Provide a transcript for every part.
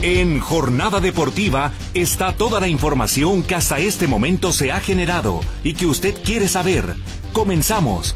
En Jornada Deportiva está toda la información que hasta este momento se ha generado y que usted quiere saber. Comenzamos.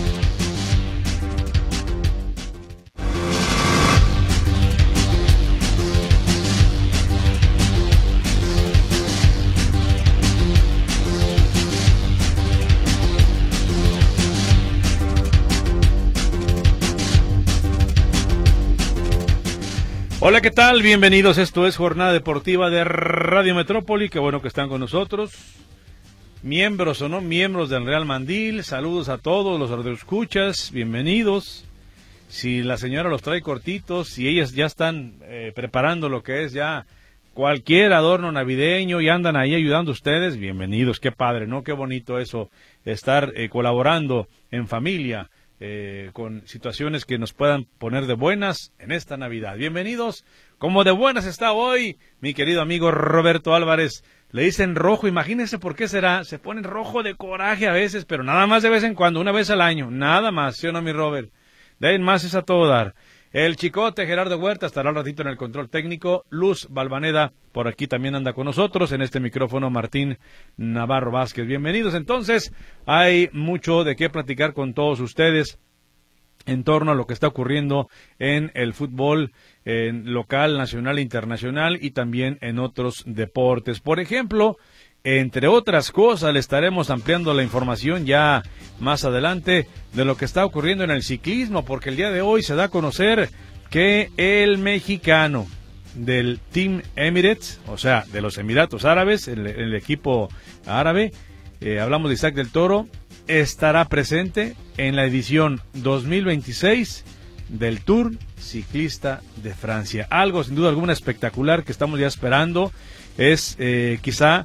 Hola, ¿qué tal? Bienvenidos, esto es Jornada Deportiva de Radio Metrópoli, qué bueno que están con nosotros, miembros o no miembros del Real Mandil, saludos a todos los radioescuchas, bienvenidos. Si la señora los trae cortitos, si ellas ya están preparando lo que es ya cualquier adorno navideño y andan ahí ayudando a ustedes, bienvenidos, qué padre, ¿no? Qué bonito eso, estar colaborando en familia. Con situaciones que nos puedan poner de buenas en esta Navidad. Bienvenidos, como de buenas está hoy mi querido amigo Roberto Álvarez. Le dicen rojo, imagínense por qué será, se ponen rojo de coraje a veces, pero nada más de vez en cuando, una vez al año, nada más, ¿sí o no, mi Robert? De ahí más es a todo dar. El Chicote, Gerardo Huerta, estará un ratito en el control técnico. Luz Balvaneda, por aquí también anda con nosotros. En este micrófono, Martín Navarro Vázquez. Bienvenidos. Entonces, hay mucho de qué platicar con todos ustedes en torno a lo que está ocurriendo en el fútbol local, nacional e internacional y también en otros deportes. Por ejemplo, entre otras cosas, le estaremos ampliando la información ya más adelante de lo que está ocurriendo en el ciclismo, porque el día de hoy se da a conocer que el mexicano del Team Emirates, o sea, de los Emiratos Árabes, el equipo árabe, hablamos de Isaac del Toro, estará presente en la edición 2026 del Tour Ciclista de Francia. Algo sin duda alguna espectacular que estamos ya esperando. Es quizá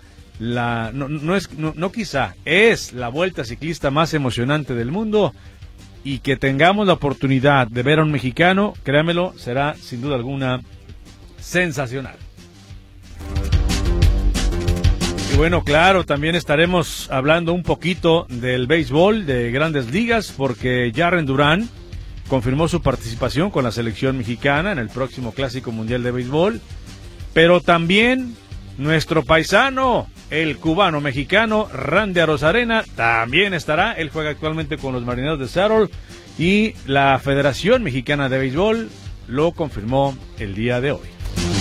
es la vuelta ciclista más emocionante del mundo, y que tengamos la oportunidad de ver a un mexicano, créamelo, será sin duda alguna sensacional. Y bueno, claro, también estaremos hablando un poquito del béisbol de Grandes Ligas, porque Jarren Duran confirmó su participación con la selección mexicana en el próximo Clásico Mundial de Béisbol, pero también nuestro paisano, el cubano-mexicano Randy Arozarena, también estará. Él juega actualmente con los Marineros de Seattle y la Federación Mexicana de Béisbol lo confirmó el día de hoy.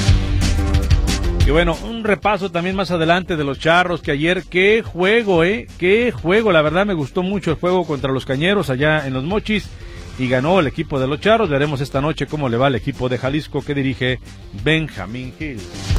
Y bueno, un repaso también más adelante de los Charros, que ayer, qué juego, la verdad me gustó mucho el juego contra los Cañeros allá en Los Mochis, y ganó el equipo de los Charros. Veremos esta noche cómo le va al equipo de Jalisco que dirige Benjamín Gil.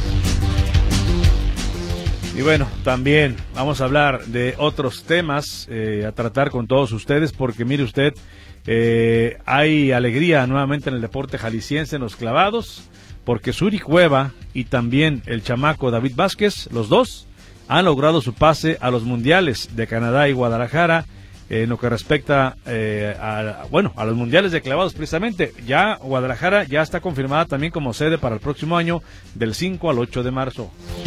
Y bueno, también vamos a hablar de otros temas a tratar con todos ustedes, porque mire usted, hay alegría nuevamente en el deporte jalisciense, en los clavados, porque Suri Cueva y también el chamaco David Vázquez, los dos, han logrado su pase a los mundiales de Canadá y Guadalajara, en lo que respecta a los mundiales de clavados precisamente. Ya Guadalajara ya está confirmada también como sede para el próximo año, del 5 al 8 de marzo.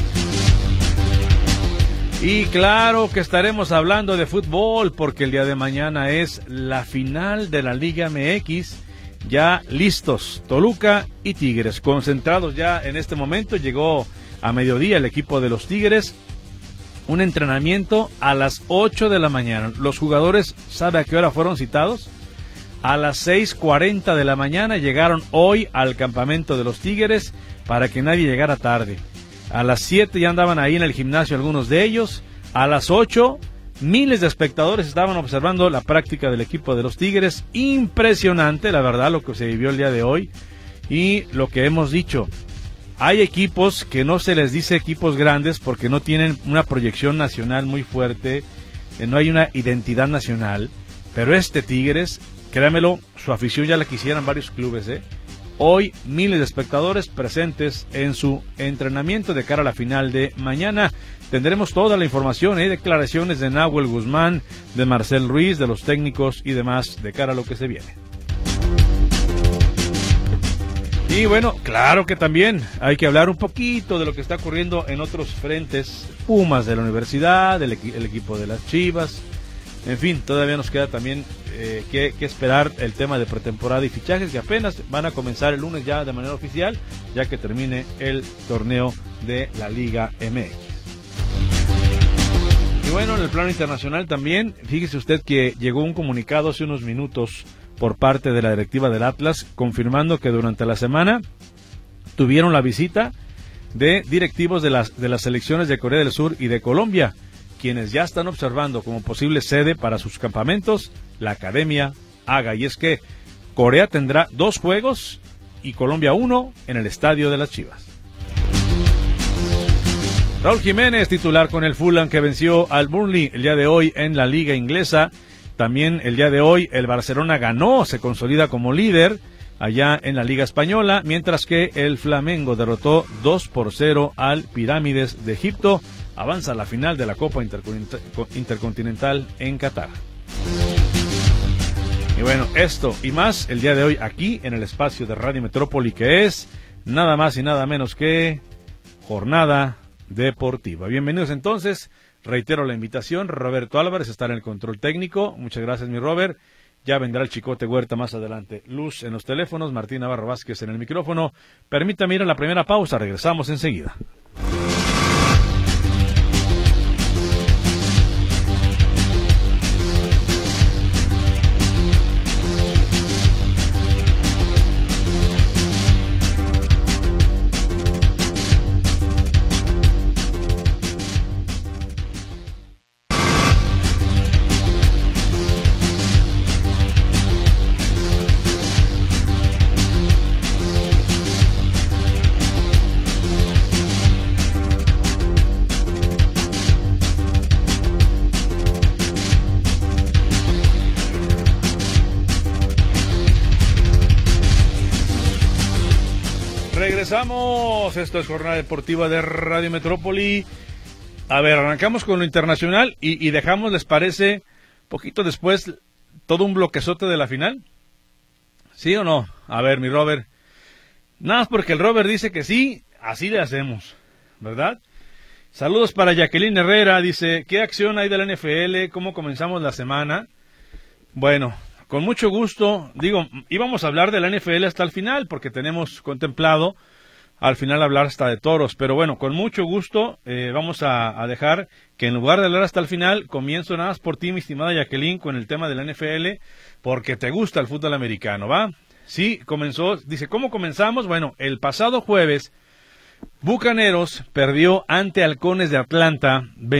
Y claro que estaremos hablando de fútbol, porque el día de mañana es la final de la Liga MX. Ya listos, Toluca y Tigres, concentrados ya en este momento. Llegó a mediodía el equipo de los Tigres, un entrenamiento a las 8 de la mañana. Los jugadores, ¿sabe a qué hora fueron citados? A las 6:40 de la mañana llegaron hoy al campamento de los Tigres, para que nadie llegara tarde. A las 7 ya andaban ahí en el gimnasio algunos de ellos. A las 8, miles de espectadores estaban observando la práctica del equipo de los Tigres. Impresionante, la verdad, lo que se vivió el día de hoy. Y lo que hemos dicho, hay equipos que no se les dice equipos grandes porque no tienen una proyección nacional muy fuerte, no hay una identidad nacional. Pero este Tigres, créamelo, su afición ya la quisieran varios clubes, Hoy miles de espectadores presentes en su entrenamiento de cara a la final de mañana. Tendremos toda la información, declaraciones de Nahuel Guzmán, de Marcel Ruiz, de los técnicos y demás de cara a lo que se viene. Y bueno, claro que también hay que hablar un poquito de lo que está ocurriendo en otros frentes. Pumas de la universidad, el equipo de las Chivas, En fin, todavía nos queda también que esperar el tema de pretemporada y fichajes que apenas van a comenzar el lunes ya de manera oficial, ya que termine el torneo de la Liga MX. Y bueno, en el plano internacional también, fíjese usted que llegó un comunicado hace unos minutos por parte de la directiva del Atlas, confirmando que durante la semana tuvieron la visita de directivos de las selecciones de Corea del Sur y de Colombia, quienes ya están observando como posible sede para sus campamentos la Academia AGA. Y es que Corea tendrá 2 juegos y Colombia 1 en el estadio de las Chivas. Raúl Jiménez, titular con el Fulham, que venció al Burnley el día de hoy en la liga inglesa. También el día de hoy el Barcelona ganó, se consolida como líder allá en la liga española, mientras que el Flamengo derrotó 2-0 al Pirámides de Egipto. Avanza a la final de la Copa Intercontinental en Qatar. Y bueno, esto y más el día de hoy aquí en el espacio de Radio Metrópoli, que es nada más y nada menos que Jornada Deportiva. Bienvenidos entonces, reitero la invitación. Roberto Álvarez está en el control técnico. Muchas gracias, mi Robert. Ya vendrá el Chicote Huerta más adelante. Luz en los teléfonos, Martín Navarro Vázquez en el micrófono. Permítame ir a la primera pausa, regresamos enseguida. Regresamos, esto es Jornada Deportiva de Radio Metrópoli. A ver, arrancamos con lo internacional y dejamos, ¿les parece, poquito después, todo un bloquezote de la final? ¿Sí o no? A ver, mi Robert. Nada más porque el Robert dice que sí, así le hacemos, ¿verdad? Saludos para Jacqueline Herrera, dice, ¿qué acción hay de la NFL? ¿Cómo comenzamos la semana? Bueno, con mucho gusto, íbamos a hablar de la NFL hasta el final, porque tenemos contemplado al final hablar hasta de toros, pero bueno, con mucho gusto vamos a dejar que en lugar de hablar hasta el final, comienzo nada más por ti, mi estimada Jacqueline, con el tema de la NFL, porque te gusta el fútbol americano, ¿va? Sí, comenzó, dice, ¿cómo comenzamos? Bueno, el pasado jueves, Bucaneros perdió ante Halcones de Atlanta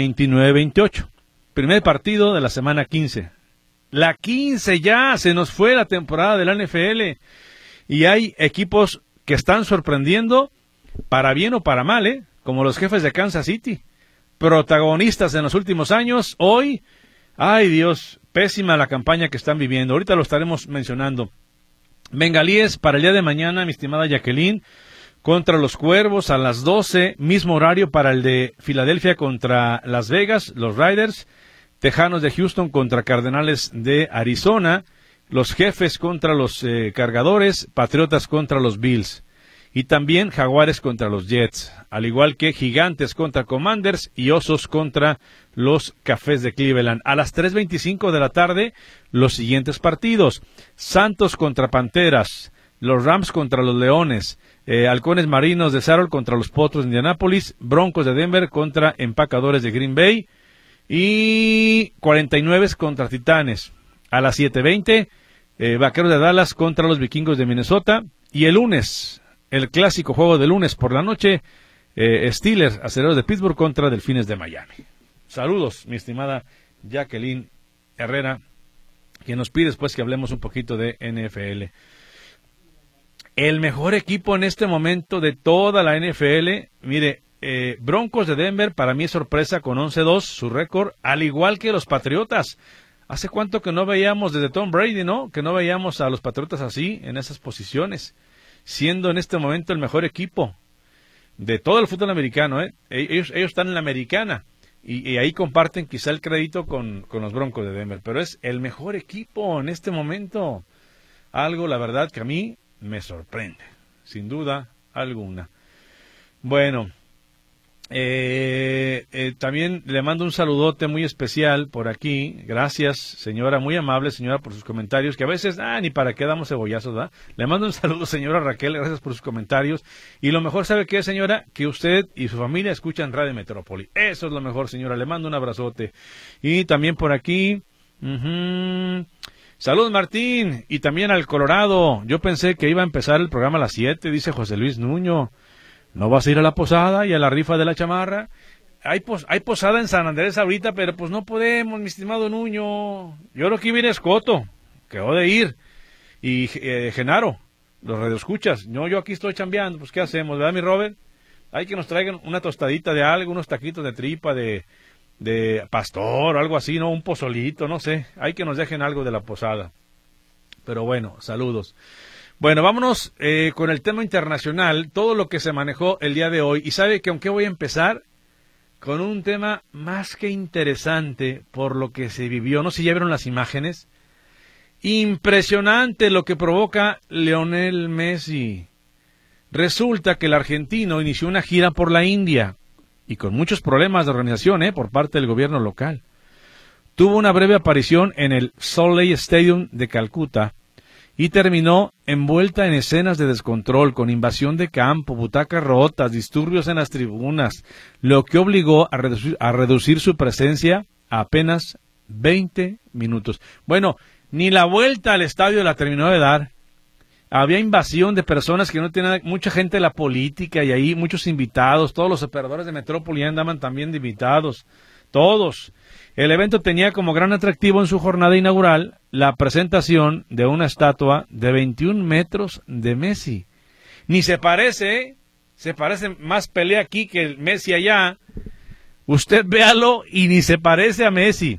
29-28, primer partido de la semana 15. La 15 ya, se nos fue la temporada de la NFL y hay equipos que están sorprendiendo para bien o para mal, como los Jefes de Kansas City, protagonistas en los últimos años. Hoy, ay Dios, pésima la campaña que están viviendo, ahorita lo estaremos mencionando. Bengalíes para el día de mañana, mi estimada Jacqueline, contra los Cuervos a las 12, mismo horario para el de Filadelfia contra Las Vegas, los Raiders. Tejanos de Houston contra Cardenales de Arizona, los Jefes contra los Cargadores, Patriotas contra los Bills, y también Jaguares contra los Jets, al igual que Gigantes contra Commanders y Osos contra los Cafés de Cleveland. A las 3:25 de la tarde, los siguientes partidos: Santos contra Panteras, los Rams contra los Leones, Halcones Marinos de Seattle contra los Potros de Indianápolis, Broncos de Denver contra Empacadores de Green Bay, y 49 contra Titanes. A las 7:20, Vaqueros de Dallas contra los Vikingos de Minnesota. Y el lunes, el clásico juego de lunes por la noche, Steelers, Acereros de Pittsburgh contra Delfines de Miami. Saludos, mi estimada Jacqueline Herrera, que nos pide después que hablemos un poquito de NFL. El mejor equipo en este momento de toda la NFL, mire, Broncos de Denver, para mí es sorpresa con 11-2 su récord, al igual que los Patriotas. ¿Hace cuánto que no veíamos desde Tom Brady, no? Que no veíamos a los Patriotas así, en esas posiciones, siendo en este momento el mejor equipo de todo el fútbol americano, ¿eh? Ellos están en la americana y ahí comparten quizá el crédito con los Broncos de Denver, pero es el mejor equipo en este momento. Algo, la verdad, que a mí me sorprende, sin duda alguna. Bueno, También le mando un saludote muy especial por aquí. Gracias, señora, muy amable señora, por sus comentarios, que a veces, ni para qué damos cebollazos, ¿verdad? Le mando un saludo, señora Raquel, gracias por sus comentarios. Y lo mejor, ¿sabe qué, señora? Que usted y su familia escuchan Radio Metrópoli. Eso es lo mejor, señora, le mando un abrazote. Y también por aquí, saludos, Martín, y también al Colorado. Yo pensé que iba a empezar el programa a las 7, dice José Luis Nuño. ¿No vas a ir a la posada y a la rifa de la chamarra? Hay posada en San Andrés ahorita, pero pues no podemos, mi estimado Nuño. Yo creo que viene Escoto, quedó de ir. Y Genaro, los radioescuchas. No, yo aquí estoy chambeando, pues ¿qué hacemos, verdad, mi Robert? Hay que nos traigan una tostadita de algo, unos taquitos de tripa, de pastor o algo así, ¿no? Un pozolito, no sé. Hay que nos dejen algo de la posada. Pero bueno, saludos. Bueno, vámonos con el tema internacional, todo lo que se manejó el día de hoy. Y sabe que aunque voy a empezar con un tema más que interesante por lo que se vivió, no sé si ya vieron las imágenes, impresionante lo que provoca Lionel Messi. Resulta que el argentino inició una gira por la India y con muchos problemas de organización por parte del gobierno local. Tuvo una breve aparición en el Salt Lake Stadium de Calcuta y terminó envuelta en escenas de descontrol, con invasión de campo, butacas rotas, disturbios en las tribunas, lo que obligó a reducir su presencia a apenas 20 minutos. Bueno, ni la vuelta al estadio la terminó de dar. Había invasión de personas que no tenían, mucha gente de la política y ahí muchos invitados, todos los operadores de Metrópoli andaban también de invitados, todos. El evento tenía como gran atractivo en su jornada inaugural la presentación de una estatua de 21 metros de Messi. Ni se parece, se parece más pelea aquí que el Messi allá. Usted véalo y ni se parece a Messi.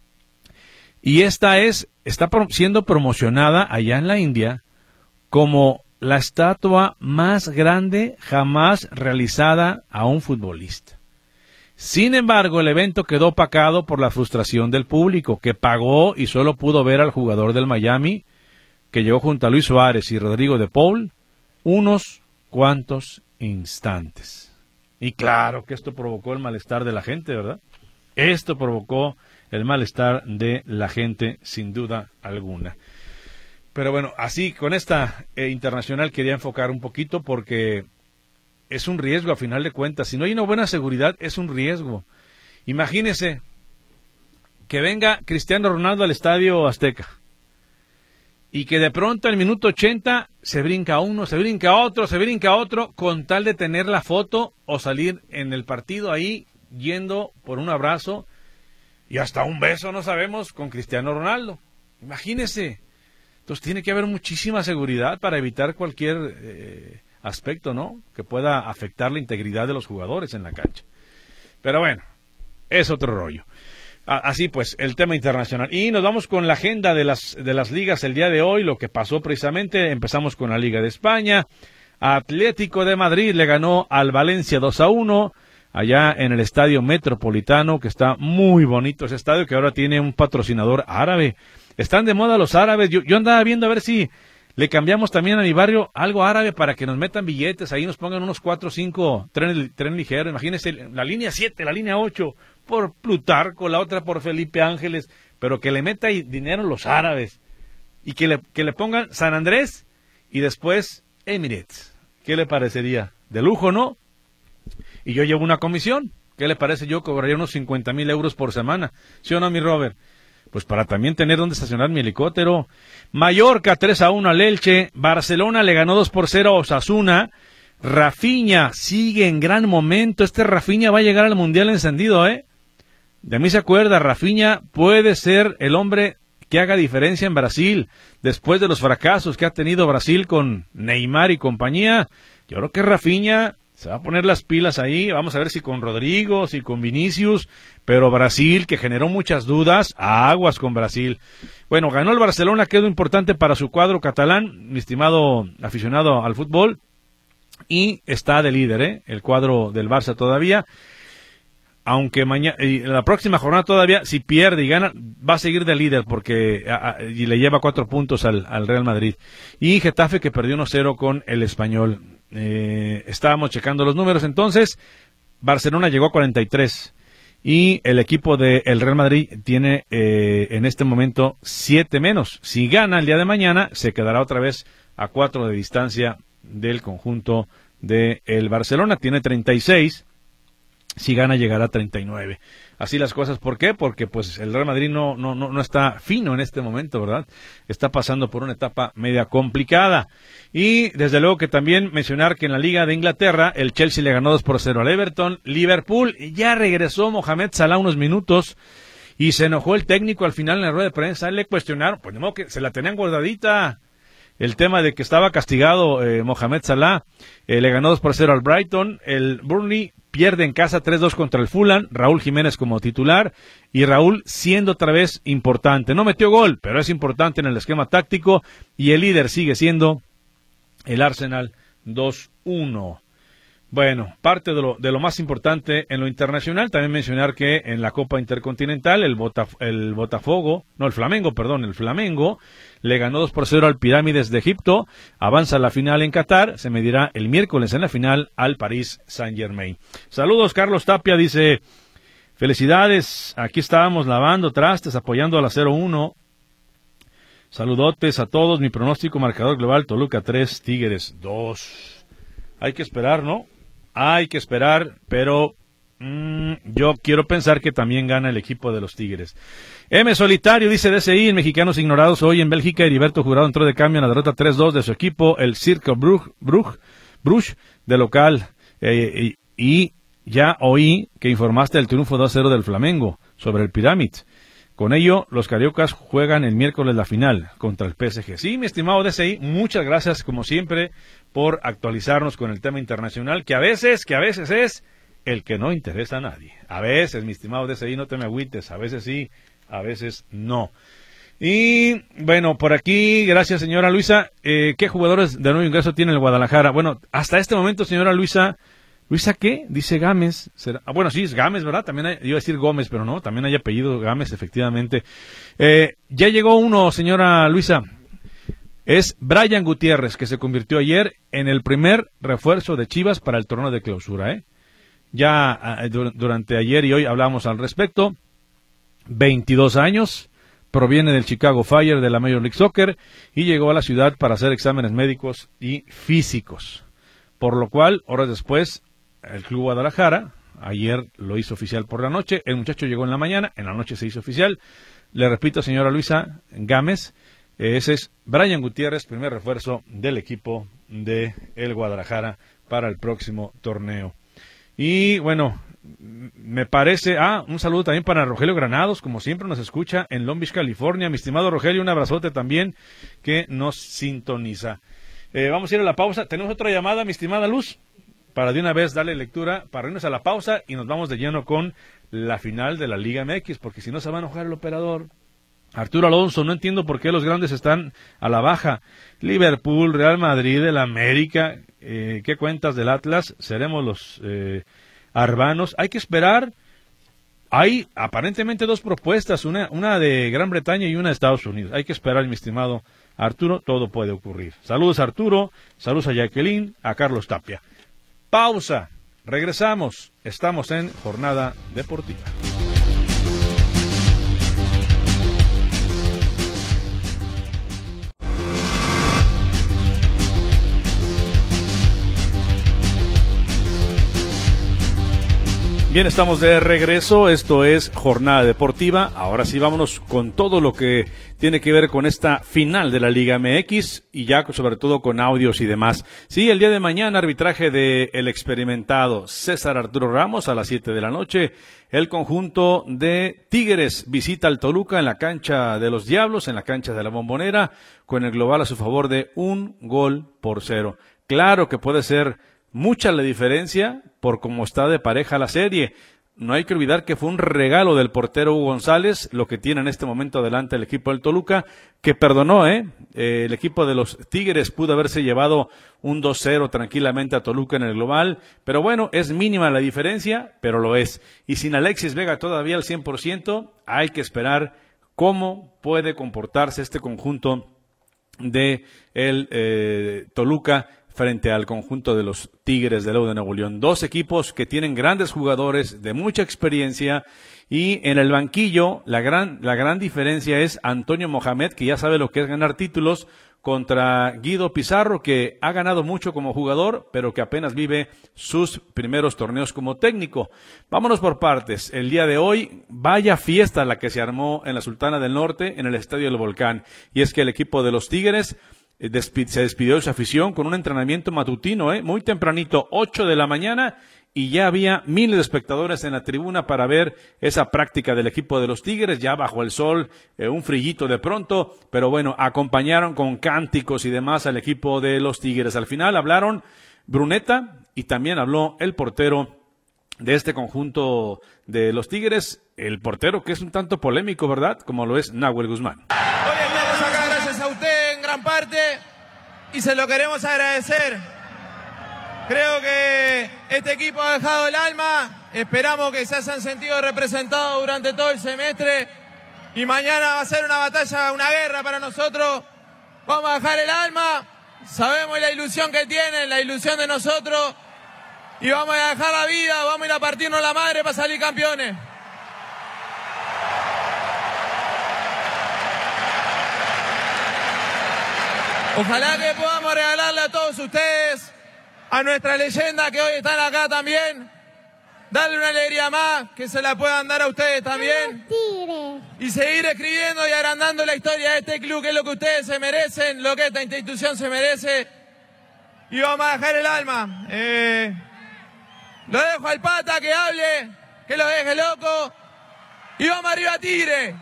Y está siendo promocionada allá en la India como la estatua más grande jamás realizada a un futbolista. Sin embargo, el evento quedó opacado por la frustración del público, que pagó y solo pudo ver al jugador del Miami, que llegó junto a Luis Suárez y Rodrigo de Paul, unos cuantos instantes. Y claro que esto provocó el malestar de la gente, ¿verdad? Esto provocó el malestar de la gente, sin duda alguna. Pero bueno, así con esta internacional quería enfocar un poquito porque es un riesgo a final de cuentas. Si no hay una buena seguridad, es un riesgo. Imagínese que venga Cristiano Ronaldo al Estadio Azteca y que de pronto al minuto 80 se brinca uno, se brinca otro, con tal de tener la foto o salir en el partido ahí yendo por un abrazo y hasta un beso, no sabemos, con Cristiano Ronaldo. Imagínese. Entonces tiene que haber muchísima seguridad para evitar cualquier aspecto, ¿no?, que pueda afectar la integridad de los jugadores en la cancha. Pero bueno, es otro rollo. Así pues, el tema internacional. Y nos vamos con la agenda de las ligas el día de hoy, lo que pasó precisamente. Empezamos con la Liga de España. Atlético de Madrid le ganó al Valencia 2-1, allá en el Estadio Metropolitano, que está muy bonito ese estadio, que ahora tiene un patrocinador árabe. Están de moda los árabes. Yo andaba viendo a ver si le cambiamos también a mi barrio algo árabe para que nos metan billetes, ahí nos pongan unos 4 o 5 tren ligero. Imagínense, la línea 7, la línea 8, por Plutarco, la otra por Felipe Ángeles, pero que le meta dinero los árabes. Y que le pongan San Andrés y después Emirates. ¿Qué le parecería? De lujo, ¿no? Y yo llevo una comisión. ¿Qué le parece? Yo cobraría unos 50,000 euros por semana. ¿Sí o no, mi Robert? Pues para también tener donde estacionar mi helicóptero. Mallorca 3-1 al Elche. Barcelona le ganó 2-0 a Osasuna. Rafinha sigue en gran momento. Este Rafinha va a llegar al Mundial encendido, ¿eh? De mí se acuerda, Rafinha puede ser el hombre que haga diferencia en Brasil. Después de los fracasos que ha tenido Brasil con Neymar y compañía, yo creo que Rafinha se va a poner las pilas ahí. Vamos a ver si con Rodrigo, si con Vinicius, pero Brasil, que generó muchas dudas, aguas con Brasil. Bueno, ganó el Barcelona, quedó importante para su cuadro catalán, mi estimado aficionado al fútbol, y está de líder, el cuadro del Barça todavía, aunque la próxima jornada todavía, si pierde y gana, va a seguir de líder, porque y le lleva 4 puntos al Real Madrid. Y Getafe, que perdió 1-0 con el Español. Estábamos checando los números, entonces Barcelona llegó a 43 y el equipo del Real Madrid tiene en este momento 7 menos. Si gana el día de mañana, se quedará otra vez a 4 de distancia del conjunto del Barcelona. Tiene 36. Si gana, llegará a 39. Así las cosas. ¿Por qué? Porque pues el Real Madrid no está fino en este momento, ¿verdad? Está pasando por una etapa media complicada. Y desde luego que también mencionar que en la Liga de Inglaterra el Chelsea le ganó 2-0 al Everton. Liverpool, ya regresó Mohamed Salah unos minutos y se enojó el técnico al final en la rueda de prensa. Le cuestionaron, pues de modo que se la tenían guardadita. El tema de que estaba castigado Mohamed Salah, le ganó 2-0 al Brighton. El Burnley pierde en casa 3-2 contra el Fulham, Raúl Jiménez como titular, y Raúl siendo otra vez importante. No metió gol, pero es importante en el esquema táctico, y el líder sigue siendo el Arsenal 2-1. Bueno, parte de lo más importante en lo internacional, también mencionar que en la Copa Intercontinental el Flamengo le ganó 2-0 al Pirámides de Egipto, avanza a la final en Qatar, se medirá el miércoles en la final al Paris Saint-Germain. Saludos, Carlos Tapia dice, felicidades, aquí estábamos lavando trastes, apoyando a la 0-1. Saludotes a todos, mi pronóstico marcador global, Toluca 3, Tigres 2. Hay que esperar, ¿no? Hay que esperar, pero yo quiero pensar que también gana el equipo de los Tigres. M. Solitario dice DCI, en Mexicanos Ignorados, hoy en Bélgica, Heriberto Jurado entró de cambio en la derrota 3-2 de su equipo, el Circle Bruges, de local, y ya oí que informaste del triunfo 2-0 del Flamengo sobre el Pirámid. Con ello, los cariocas juegan el miércoles la final contra el PSG. Sí, mi estimado DCI, muchas gracias, como siempre, por actualizarnos con el tema internacional, que a veces es el que no interesa a nadie. A veces, mi estimado DCI, no te me agüites, a veces sí, a veces no. Y, bueno, por aquí, gracias, señora Luisa. ¿Qué jugadores de nuevo ingreso tiene el Guadalajara? Bueno, hasta este momento, señora Luisa, ¿Luisa qué? Dice Gámez. Bueno, sí, es Gámez, ¿verdad? También iba a decir Gómez, pero no, también hay apellido Gámez, efectivamente. Ya llegó uno, señora Luisa. Es Brian Gutiérrez, que se convirtió ayer en el primer refuerzo de Chivas para el torneo de clausura, Ya durante ayer y hoy hablamos al respecto. 22 años, proviene del Chicago Fire de la Major League Soccer y llegó a la ciudad para hacer exámenes médicos y físicos. Por lo cual, horas después, el Club Guadalajara, ayer lo hizo oficial por la noche, el muchacho llegó en la mañana, en la noche se hizo oficial. Le repito, señora Luisa Gámez, ese es Brian Gutiérrez, primer refuerzo del equipo de el Guadalajara para el próximo torneo. Y bueno, me parece, un saludo también para Rogelio Granados, como siempre nos escucha en Long Beach, California. Mi estimado Rogelio, un abrazote también que nos sintoniza. Vamos a ir a la pausa. Tenemos otra llamada, mi estimada Luz, para de una vez darle lectura, para irnos a la pausa y nos vamos de lleno con la final de la Liga MX, porque si no se va a enojar el operador. Arturo Alonso, no entiendo por qué los grandes están a la baja. Liverpool, Real Madrid, el América, ¿qué cuentas del Atlas? Seremos los arbanos. Hay que esperar. Hay aparentemente dos propuestas, una de Gran Bretaña y una de Estados Unidos. Hay que esperar, mi estimado Arturo, todo puede ocurrir. Saludos, Arturo, saludos a Jacqueline, a Carlos Tapia. Pausa, regresamos, estamos en Jornada Deportiva. Bien, estamos de regreso, esto es Jornada Deportiva. Ahora sí, vámonos con todo lo que tiene que ver con esta final de la Liga MX y ya sobre todo con audios y demás. Sí, el día de mañana, arbitraje de el experimentado César Arturo Ramos a las 7 de la noche. El conjunto de Tigres visita al Toluca en la cancha de los Diablos, en la cancha de la Bombonera, con el global a su favor de 1-0. Claro que puede ser mucha la diferencia por cómo está de pareja la serie. No hay que olvidar que fue un regalo del portero Hugo González, lo que tiene en este momento adelante el equipo del Toluca, que perdonó, el equipo de los Tigres pudo haberse llevado un 2-0 tranquilamente a Toluca en el global, pero bueno, es mínima la diferencia, pero lo es. Y sin Alexis Vega todavía al 100%, hay que esperar cómo puede comportarse este conjunto de el Toluca frente al conjunto de los Tigres de Lau de Nuevo León. Dos equipos que tienen grandes jugadores de mucha experiencia, y en el banquillo la gran diferencia es Antonio Mohamed, que ya sabe lo que es ganar títulos, contra Guido Pizarro, que ha ganado mucho como jugador, pero que apenas vive sus primeros torneos como técnico. Vámonos por partes. El día de hoy, vaya fiesta la que se armó en la Sultana del Norte, en el Estadio del Volcán. Y es que el equipo de los Tigres se despidió de su afición con un entrenamiento matutino, muy tempranito, 8 de la mañana, y ya había miles de espectadores en la tribuna para ver esa práctica del equipo de los Tigres, ya bajo el sol, un frillito de pronto, pero bueno, acompañaron con cánticos y demás al equipo de los Tigres. Al final hablaron Bruneta y también habló el portero de este conjunto de los Tigres, el portero que es un tanto polémico, ¿verdad? Como lo es Nahuel Guzmán. Hoy estamos acá gracias a usted en gran parte y se lo queremos agradecer. Creo que este equipo ha dejado el alma, esperamos que se hayan sentido representados durante todo el semestre y mañana va a ser una batalla, una guerra para nosotros. Vamos a dejar el alma, sabemos la ilusión que tienen, la ilusión de nosotros, y vamos a dejar la vida, vamos a ir a partirnos la madre para salir campeones. Ojalá que podamos regalarle a todos ustedes, a nuestra leyenda que hoy están acá también, darle una alegría más, que se la puedan dar a ustedes también, y seguir escribiendo y agrandando la historia de este club, que es lo que ustedes se merecen, lo que esta institución se merece, y vamos a dejar el alma. Lo dejo al Pata que hable, que lo deje loco, y vamos arriba Tigre.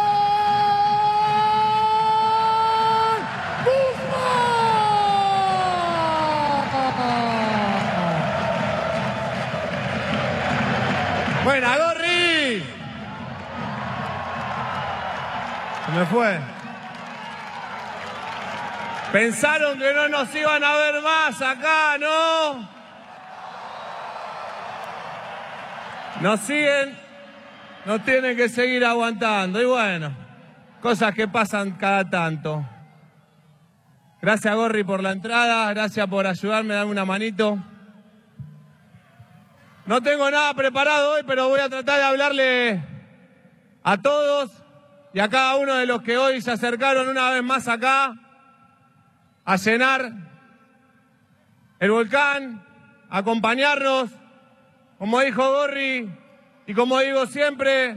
Buena, Gorri. Se me fue. Pensaron que no nos iban a ver más acá, ¿no? Nos siguen, nos tienen que seguir aguantando. Y bueno, cosas que pasan cada tanto. Gracias, Gorri, por la entrada. Gracias por ayudarme, darme una manito. No tengo nada preparado hoy, pero voy a tratar de hablarle a todos y a cada uno de los que hoy se acercaron una vez más acá a llenar el volcán, a acompañarnos. Como dijo Gorri y como digo siempre,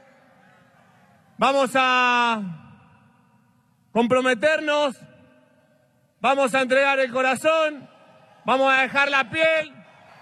vamos a comprometernos, vamos a entregar el corazón, vamos a dejar la piel.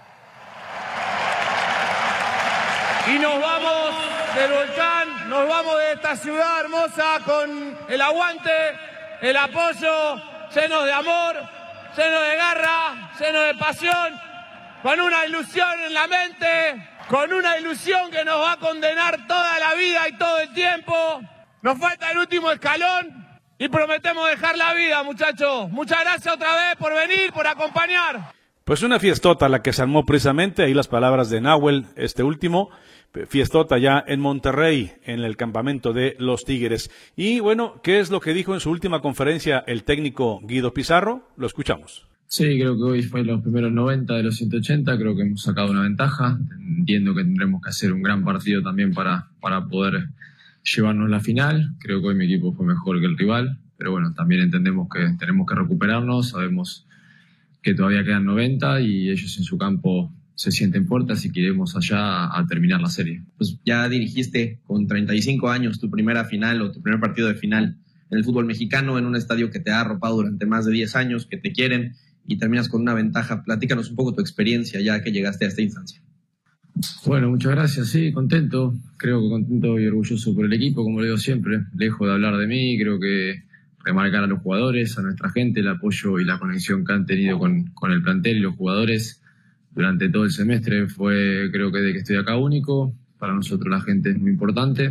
Y nos vamos del volcán, nos vamos de esta ciudad hermosa con el aguante, el apoyo, llenos de amor, llenos de garra, llenos de pasión, con una ilusión en la mente, con una ilusión que nos va a condenar toda la vida y todo el tiempo. Nos falta el último escalón y prometemos dejar la vida, muchachos. Muchas gracias otra vez por venir, por acompañar. Pues una fiestota la que se armó precisamente, ahí las palabras de Nahuel, este último, fiestota ya en Monterrey, en el campamento de los Tigres. Y bueno, ¿qué es lo que dijo en su última conferencia el técnico Guido Pizarro? Lo escuchamos. Sí, creo que hoy fue los primeros 90 de los 180, creo que hemos sacado una ventaja. Entiendo que tendremos que hacer un gran partido también para poder llevarnos la final. Creo que hoy mi equipo fue mejor que el rival, pero bueno, también entendemos que tenemos que recuperarnos, sabemos que todavía quedan 90 y ellos en su campo se sienten fuertes y que iremos allá a terminar la serie. Pues ya dirigiste con 35 años tu primera final o tu primer partido de final en el fútbol mexicano, en un estadio que te ha arropado durante más de 10 años, que te quieren y terminas con una ventaja. Platícanos un poco tu experiencia ya que llegaste a esta instancia. Bueno, muchas gracias, sí, contento, creo que contento y orgulloso por el equipo, como lo digo siempre, lejos de hablar de mí, creo que remarcar a los jugadores, a nuestra gente, el apoyo y la conexión que han tenido con el plantel y los jugadores durante todo el semestre fue, creo que de que estoy acá, único. Para nosotros la gente es muy importante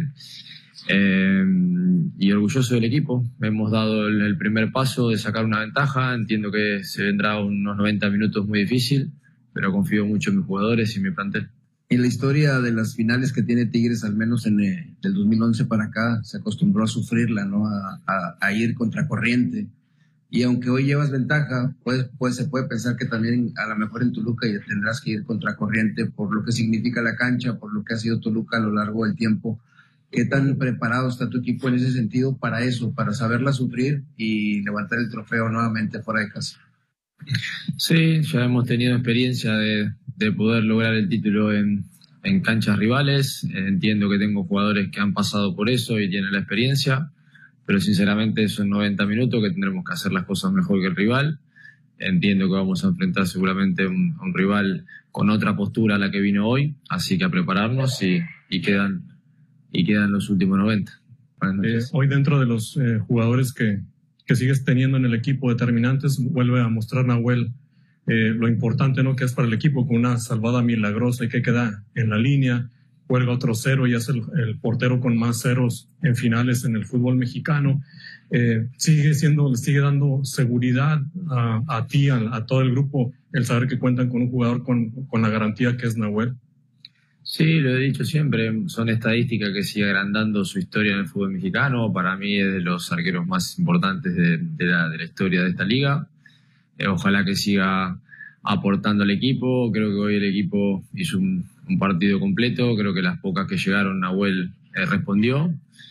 y orgulloso del equipo. Hemos dado el primer paso de sacar una ventaja, entiendo que se vendrá unos 90 minutos muy difícil, pero confío mucho en mis jugadores y mi plantel. En la historia de las finales que tiene Tigres, al menos del 2011 para acá, se acostumbró a sufrirla, ¿no? A ir contracorriente. Y aunque hoy llevas ventaja, pues se puede pensar que también a lo mejor en Toluca ya tendrás que ir contracorriente por lo que significa la cancha, por lo que ha sido Toluca a lo largo del tiempo. ¿Qué tan preparado está tu equipo en ese sentido para eso, para saberla sufrir y levantar el trofeo nuevamente fuera de casa? Sí, ya hemos tenido experiencia de poder lograr el título en canchas rivales. Entiendo que tengo jugadores que han pasado por eso y tienen la experiencia, pero sinceramente son 90 minutos que tendremos que hacer las cosas mejor que el rival. Entiendo que vamos a enfrentar seguramente a un rival con otra postura a la que vino hoy, así que a prepararnos y quedan los últimos 90. Hoy dentro de los jugadores que sigues teniendo en el equipo determinantes, vuelve a mostrar Nahuel lo importante, ¿no?, que es para el equipo, con una salvada milagrosa y que queda en la línea, cuelga otro cero y es el portero con más ceros en finales en el fútbol mexicano. Le sigue dando seguridad a ti, a todo el grupo, el saber que cuentan con un jugador con la garantía que es Nahuel. Sí, lo he dicho siempre, son estadísticas que sigue agrandando su historia en el fútbol mexicano. Para mí es de los arqueros más importantes de la historia de esta liga. Ojalá que siga aportando al equipo. Creo que hoy el equipo hizo un partido completo. Creo que las pocas que llegaron, Nahuel respondió.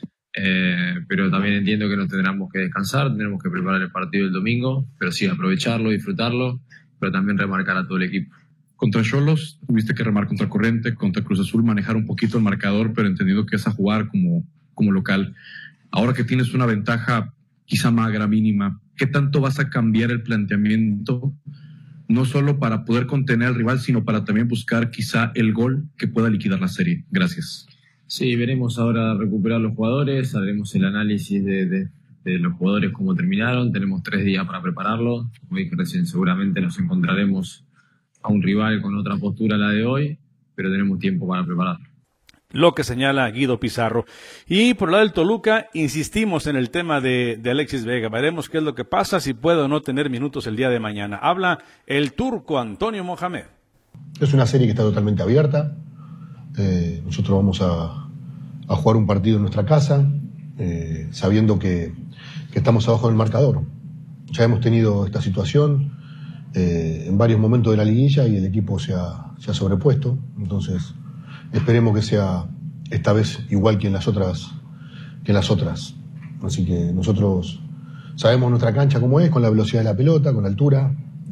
Pero también entiendo que nos tendremos que descansar, tendremos que preparar el partido del domingo, pero sí aprovecharlo, disfrutarlo, pero también remarcar a todo el equipo. Contra Xolos tuviste que remar contra corriente, contra Cruz Azul manejar un poquito el marcador, pero entendiendo que es a jugar como local. Ahora que tienes una ventaja quizá magra, mínima, ¿qué tanto vas a cambiar el planteamiento? No solo para poder contener al rival, sino para también buscar quizá el gol que pueda liquidar la serie. Gracias. Sí, veremos ahora recuperar los jugadores, haremos el análisis de los jugadores, cómo terminaron. Tenemos 3 días para prepararlo. Como dije recién, seguramente nos encontraremos a un rival con otra postura a la de hoy, pero tenemos tiempo para prepararlo. Lo que señala Guido Pizarro. Y por el lado del Toluca, insistimos en el tema de Alexis Vega. Veremos qué es lo que pasa, si puede o no tener minutos el día de mañana. Habla el turco Antonio Mohamed. Es una serie que está totalmente abierta. Nosotros vamos a jugar un partido en nuestra casa, sabiendo que estamos abajo del marcador. Ya hemos tenido esta situación en varios momentos de la liguilla y el equipo se ha sobrepuesto. Entonces esperemos que sea esta vez igual que en las otras. Así que nosotros sabemos nuestra cancha cómo es, con la velocidad de la pelota, con la altura,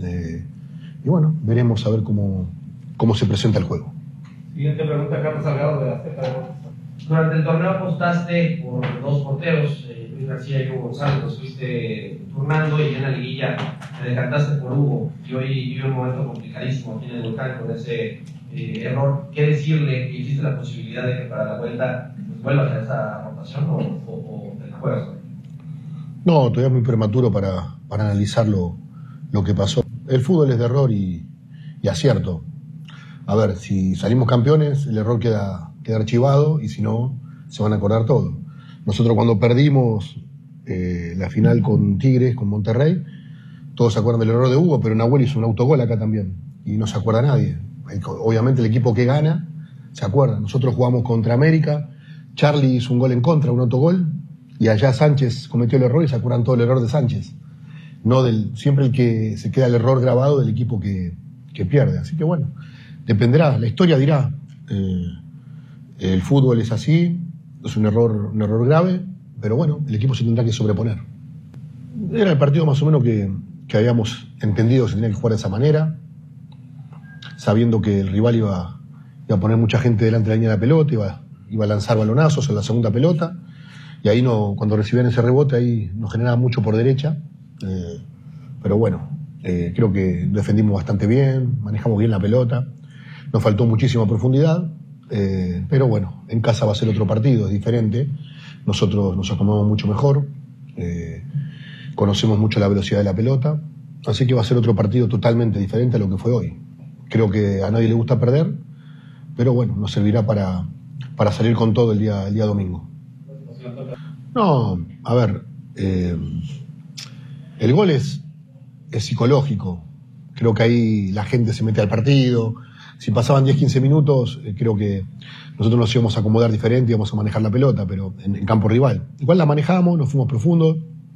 y bueno, veremos a ver cómo se presenta el juego. Siguiente pregunta, Carlos Salgado de Azteca. Durante el torneo apostaste por 2 porteros, Luis García y Hugo González, los fuiste turnando, y en la liguilla te decantaste por Hugo, y hoy vive un momento complicadísimo aquí en el Volcán con ese error. ¿Qué decirle? ¿Existe la posibilidad de que para la vuelta vuelvas a esa rotación o te la juegas? No, todavía es muy prematuro para analizar lo que pasó. El fútbol es de error y acierto. A ver, si salimos campeones, el error queda archivado, y si no, se van a acordar todo. Nosotros cuando perdimos la final con Tigres, con Monterrey, todos se acuerdan del error de Hugo, pero Nahuel hizo un autogol acá también, y no se acuerda nadie. Obviamente el equipo que gana se acuerda. Nosotros jugamos contra América, Charlie hizo un gol en contra, un autogol, y allá Sánchez cometió el error y se acuerdan todo el error de Sánchez. No siempre el que se queda el error grabado del equipo que pierde. Así que bueno, dependerá, la historia dirá. El fútbol es así, es un error grave, pero bueno, el equipo se tendrá que sobreponer. Era el partido más o menos que habíamos entendido que se tenía que jugar de esa manera, sabiendo que el rival iba a poner mucha gente delante de la línea de la pelota, iba a lanzar balonazos en la segunda pelota, y ahí cuando recibían ese rebote ahí nos generaba mucho por derecha, pero bueno, creo que defendimos bastante bien, manejamos bien la pelota, nos faltó muchísima profundidad, pero bueno, en casa va a ser otro partido, es diferente, nosotros nos acomodamos mucho mejor, conocemos mucho la velocidad de la pelota, así que va a ser otro partido totalmente diferente a lo que fue hoy. Creo que a nadie le gusta perder, pero bueno, nos servirá para salir con todo el día domingo. No, a ver, el gol es psicológico, creo que ahí la gente se mete al partido. Si pasaban 10-15 minutos, creo que nosotros nos íbamos a acomodar diferente, íbamos a manejar la pelota, pero en campo rival. Igual la manejamos, nos fuimos profundos,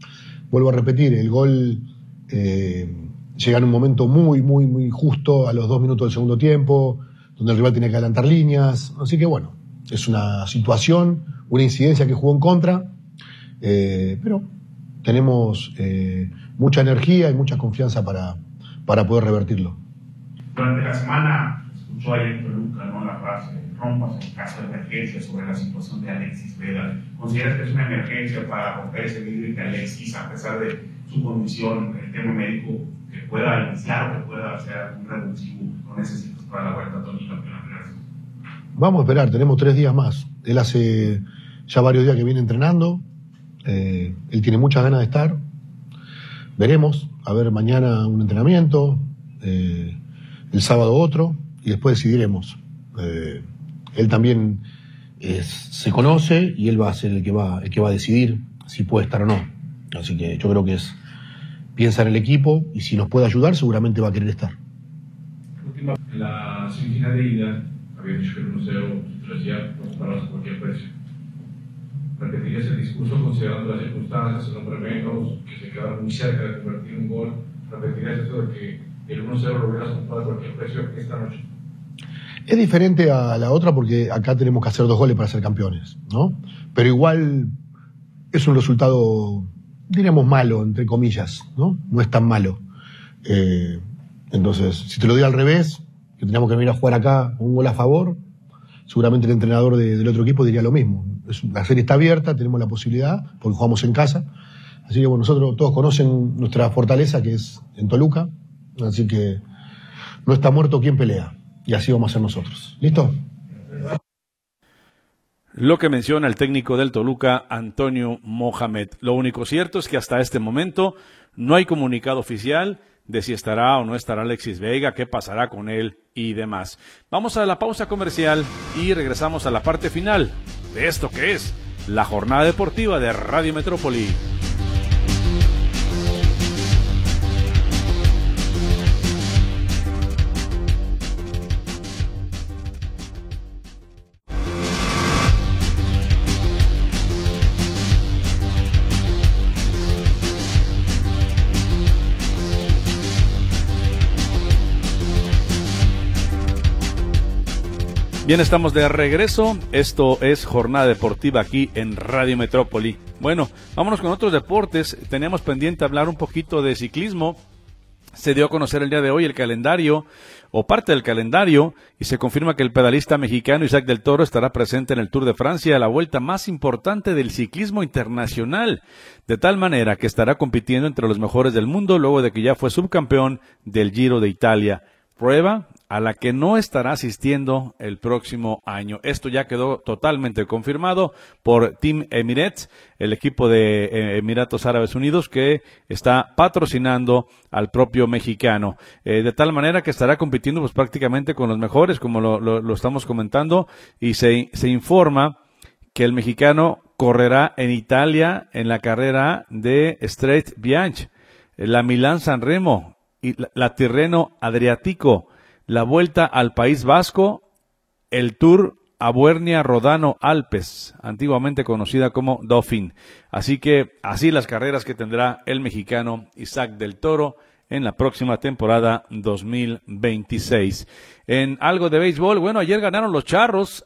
vuelvo a repetir, el gol llega en un momento muy justo a los 2 minutos del segundo tiempo, donde el rival tiene que adelantar líneas. Así que bueno, es una situación, una incidencia que jugó en contra, pero tenemos mucha energía y mucha confianza para poder revertirlo. Durante la semana escuchó ayer en Toluca, ¿no?, la frase "rompas en caso de emergencia" sobre la situación de Alexis Vega. ¿Consideras que es una emergencia para romper ese vidrio que Alexis, a pesar de su condición, el tema médico, que pueda iniciar o que pueda hacer un revulsivo, no necesitas para la vuelta tónica de la primera? Vamos a esperar, tenemos 3 días más. Él hace ya varios días que viene entrenando, él tiene muchas ganas de estar. Veremos, a ver, mañana un entrenamiento, el sábado otro, y después decidiremos. Él también se conoce y él va a ser el que va a decidir si puede estar o no. Así que yo creo que piensa en el equipo y si nos puede ayudar seguramente va a querer estar. En la semifinal de ida había dicho que el 1-0 te decía no pararás a cualquier precio. ¿Repetirías el discurso considerando las circunstancias, el hombre menos, que se quedaba muy cerca de convertir un gol? ¿Repetirías eso de que el 1-0 lo hubieras comprado a cualquier precio esta noche? Es diferente a la otra porque acá tenemos que hacer 2 goles para ser campeones, ¿no? Pero igual es un resultado, diríamos, malo, entre comillas, ¿no? No es tan malo. Entonces, si te lo digo al revés, que teníamos que venir a jugar acá con un gol a favor, seguramente el entrenador del otro equipo diría lo mismo. La serie está abierta, tenemos la posibilidad, porque jugamos en casa. Así que bueno, nosotros todos conocen nuestra fortaleza, que es en Toluca. Así que no está muerto quien pelea. Y así vamos a ser nosotros. ¿Listo? Lo que menciona el técnico del Toluca, Antonio Mohamed. Lo único cierto es que hasta este momento no hay comunicado oficial de si estará o no estará Alexis Vega, qué pasará con él y demás. Vamos a la pausa comercial y regresamos a la parte final de esto que es la jornada deportiva de Radio Metrópoli. Bien, estamos de regreso. Esto es Jornada Deportiva aquí en Radio Metrópoli. Bueno, vámonos con otros deportes. Teníamos pendiente hablar un poquito de ciclismo. Se dio a conocer el día de hoy el calendario, o parte del calendario, y se confirma que el pedalista mexicano Isaac del Toro estará presente en el Tour de Francia, la vuelta más importante del ciclismo internacional, de tal manera que estará compitiendo entre los mejores del mundo luego de que ya fue subcampeón del Giro de Italia. Prueba a la que no estará asistiendo el próximo año. Esto ya quedó totalmente confirmado por Team Emirates, el equipo de Emiratos Árabes Unidos, que está patrocinando al propio mexicano. De tal manera que estará compitiendo pues prácticamente con los mejores, como lo estamos comentando, y se informa que el mexicano correrá en Italia en la carrera de Strait Bianche, la Milán-San Remo y la Tirreno Adriático, la Vuelta al País Vasco, el Tour Abuernia-Rodano-Alpes, antiguamente conocida como Dauphin. Así que así las carreras que tendrá el mexicano Isaac del Toro en la próxima temporada 2026. En algo de béisbol, bueno, ayer ganaron los Charros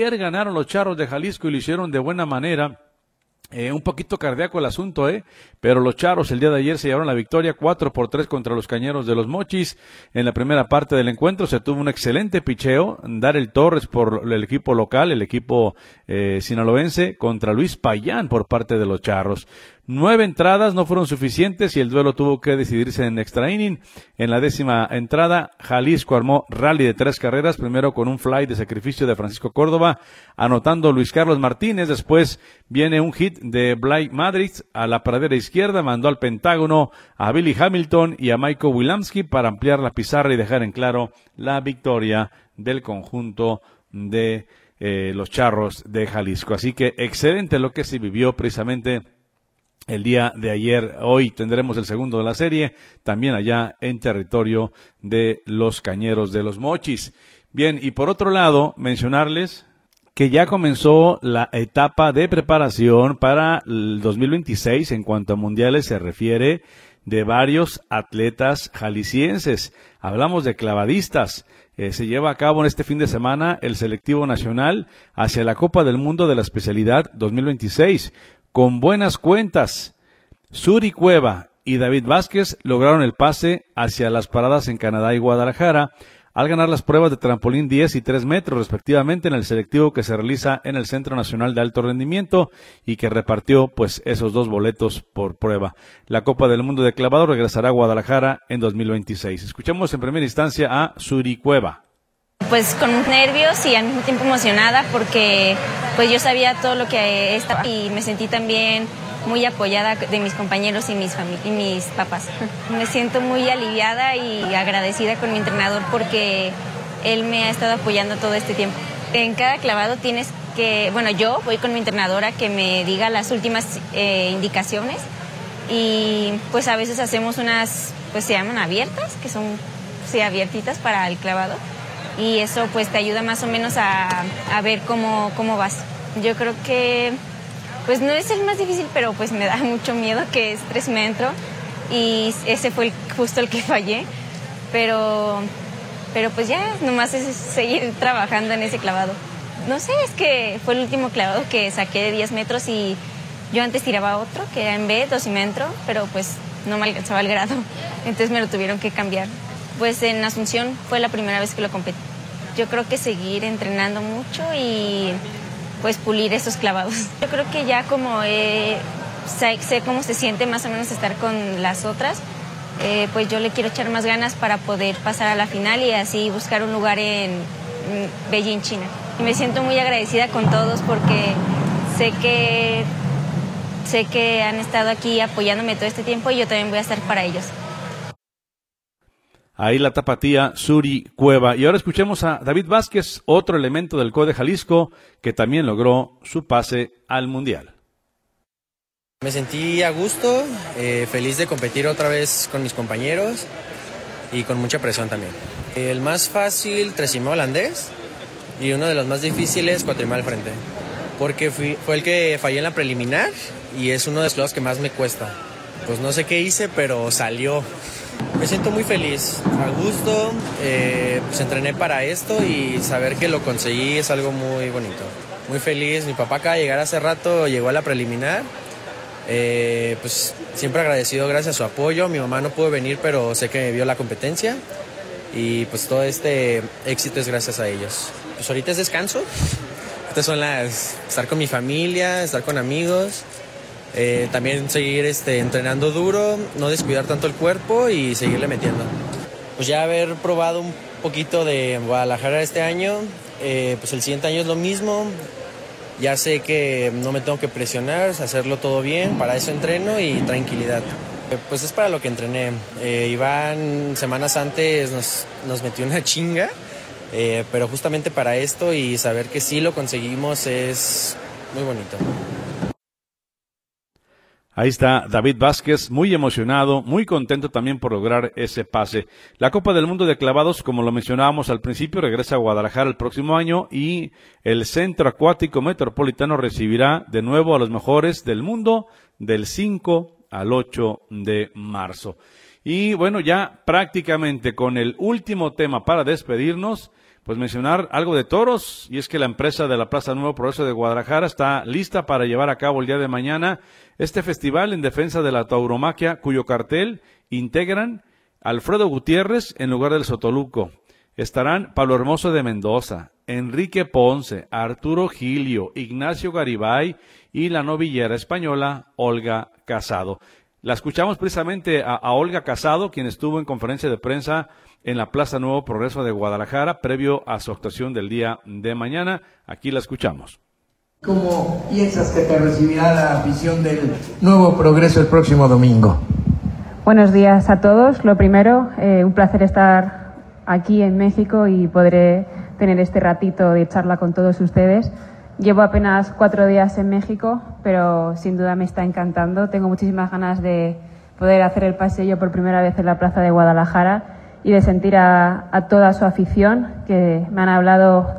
de Jalisco y lo hicieron de buena manera. Un poquito cardíaco el asunto, pero los Charros el día de ayer se llevaron la victoria 4-3 contra los Cañeros de los Mochis. En la primera parte del encuentro se tuvo un excelente picheo, Darel Torres por el equipo local, el equipo sinaloense, contra Luis Payán por parte de los Charros. 9 entradas no fueron suficientes y el duelo tuvo que decidirse en extra inning. En la 10ª entrada, Jalisco armó rally de 3 carreras, primero con un fly de sacrificio de Francisco Córdoba, anotando Luis Carlos Martínez. Después viene un hit de Blake Madrid a la pradera izquierda, mandó al Pentágono a Billy Hamilton y a Michael Wilamski para ampliar la pizarra y dejar en claro la victoria del conjunto de los Charros de Jalisco. Así que excelente lo que se vivió precisamente el día de ayer. Hoy tendremos el segundo de la serie, también allá en territorio de los Cañeros de los Mochis. Bien, y por otro lado, mencionarles que ya comenzó la etapa de preparación para el 2026 en cuanto a mundiales se refiere de varios atletas jaliscienses. Hablamos de clavadistas. Se lleva a cabo en este fin de semana el selectivo nacional hacia la Copa del Mundo de la especialidad 2026. Con buenas cuentas, Suri Cueva y David Vázquez lograron el pase hacia las paradas en Canadá y Guadalajara al ganar las pruebas de trampolín 10 y 3 metros respectivamente en el selectivo que se realiza en el Centro Nacional de Alto Rendimiento y que repartió pues esos 2 boletos por prueba. La Copa del Mundo de Clavado regresará a Guadalajara en 2026. Escuchamos en primera instancia a Suri Cueva. Pues con nervios y al mismo tiempo emocionada porque pues yo sabía todo lo que estaba y me sentí también muy apoyada de mis compañeros y mis papás. Me siento muy aliviada y agradecida con mi entrenador porque él me ha estado apoyando todo este tiempo. En cada clavado tienes que, yo voy con mi entrenadora que me diga las últimas indicaciones y pues a veces hacemos unas, pues se llaman abiertas, que son abiertitas para el clavado y eso pues te ayuda más o menos a ver cómo vas. Yo creo que pues no es el más difícil, pero pues me da mucho miedo, que es 3 metros y ese fue justo el que fallé, pero pues ya nomás es seguir trabajando en ese clavado. No sé, es que fue el último clavado que saqué de 10 metros y yo antes tiraba otro que era en B, 2 metros, pero pues no me alcanzaba el grado, entonces me lo tuvieron que cambiar. Pues en Asunción fue la primera vez que lo competí. Yo creo que seguir entrenando mucho y pues pulir esos clavados. Yo creo que ya como sé cómo se siente más o menos estar con las otras, pues yo le quiero echar más ganas para poder pasar a la final y así buscar un lugar en Beijing, China. Y me siento muy agradecida con todos porque sé que han estado aquí apoyándome todo este tiempo y yo también voy a estar para ellos. Ahí la tapatía Suri Cueva. Y ahora escuchemos a David Vázquez, otro elemento del CODE Jalisco, que también logró su pase al Mundial. Me sentí a gusto, feliz de competir otra vez con mis compañeros y con mucha presión también. El más fácil, tresima holandés, y uno de los más difíciles, cuatrima al frente. Porque fue el que fallé en la preliminar y es uno de los que más me cuesta. Pues no sé qué hice, pero salió. Me siento muy feliz, a gusto, pues entrené para esto y saber que lo conseguí es algo muy bonito. Muy feliz, mi papá acaba de llegar hace rato, llegó a la preliminar, pues siempre agradecido gracias a su apoyo. Mi mamá no pudo venir, pero sé que vio la competencia y pues todo este éxito es gracias a ellos. Pues ahorita es descanso, estas son estar con mi familia, estar con amigos. También seguir entrenando duro, no descuidar tanto el cuerpo y seguirle metiendo. Pues ya haber probado un poquito de Guadalajara este año, pues el siguiente año es lo mismo. Ya sé que no me tengo que presionar, hacerlo todo bien, para eso entreno y tranquilidad. Pues es para lo que entrené. Iván semanas antes nos metió una chinga, pero justamente para esto y saber que sí lo conseguimos es muy bonito. Ahí está David Vázquez, muy emocionado, muy contento también por lograr ese pase. La Copa del Mundo de Clavados, como lo mencionábamos al principio, regresa a Guadalajara el próximo año y el Centro Acuático Metropolitano recibirá de nuevo a los mejores del mundo del 5 al 8 de marzo. Y bueno, ya prácticamente con el último tema para despedirnos, pues mencionar algo de toros, y es que la empresa de la Plaza Nuevo Progreso de Guadalajara está lista para llevar a cabo el día de mañana este festival en defensa de la tauromaquia, cuyo cartel integran Alfredo Gutiérrez en lugar del Sotoluco. Estarán Pablo Hermoso de Mendoza, Enrique Ponce, Arturo Gilio, Ignacio Garibay y la novillera española Olga Casado. La escuchamos precisamente a Olga Casado, quien estuvo en conferencia de prensa en la Plaza Nuevo Progreso de Guadalajara, previo a su actuación del día de mañana. Aquí la escuchamos. ¿Cómo piensas que te recibirá la afición del Nuevo Progreso el próximo domingo? Buenos días a todos. Lo primero, un placer estar aquí en México y poder tener este ratito de charla con todos ustedes. Llevo apenas 4 días en México, pero sin duda me está encantando. Tengo muchísimas ganas de poder hacer el paseo por primera vez en la Plaza de Guadalajara y de sentir a toda su afición, que me han hablado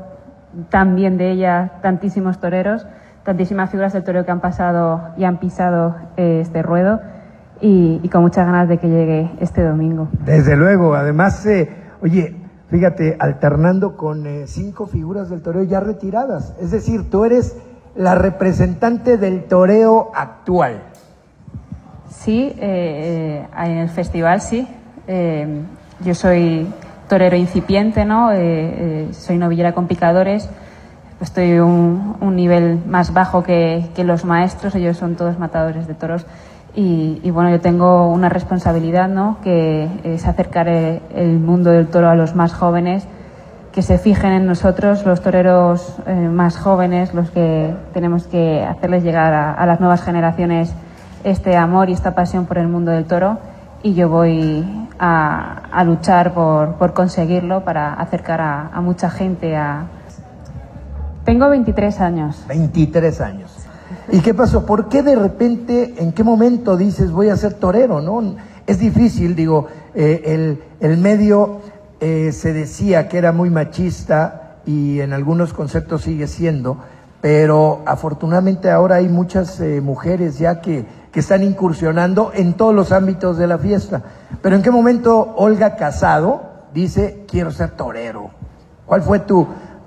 tan bien de ella tantísimos toreros, tantísimas figuras del toreo que han pasado y han pisado este ruedo, y con muchas ganas de que llegue este domingo. Desde luego, además, oye, fíjate, alternando con 5 figuras del toreo ya retiradas, es decir, tú eres la representante del toreo actual. Sí, en el festival sí. Yo soy torero incipiente, ¿no? Soy novillera con picadores. Estoy un nivel más bajo que los maestros. Ellos son todos matadores de toros. Y bueno, yo tengo una responsabilidad, ¿no? Que es acercar el mundo del toro a los más jóvenes, que se fijen en nosotros, los toreros más jóvenes, los que tenemos que hacerles llegar a las nuevas generaciones este amor y esta pasión por el mundo del toro, y yo voy a luchar por conseguirlo, para acercar a mucha gente a... Tengo 23 años. 23 años. ¿Y qué pasó? ¿Por qué de repente, en qué momento dices voy a ser torero, no? Es difícil, digo, el medio se decía que era muy machista y en algunos conceptos sigue siendo, pero afortunadamente ahora hay muchas mujeres ya que están incursionando en todos los ámbitos de la fiesta. Pero ¿en qué momento Olga Casado dice quiero ser torero? ¿Cuál fue tu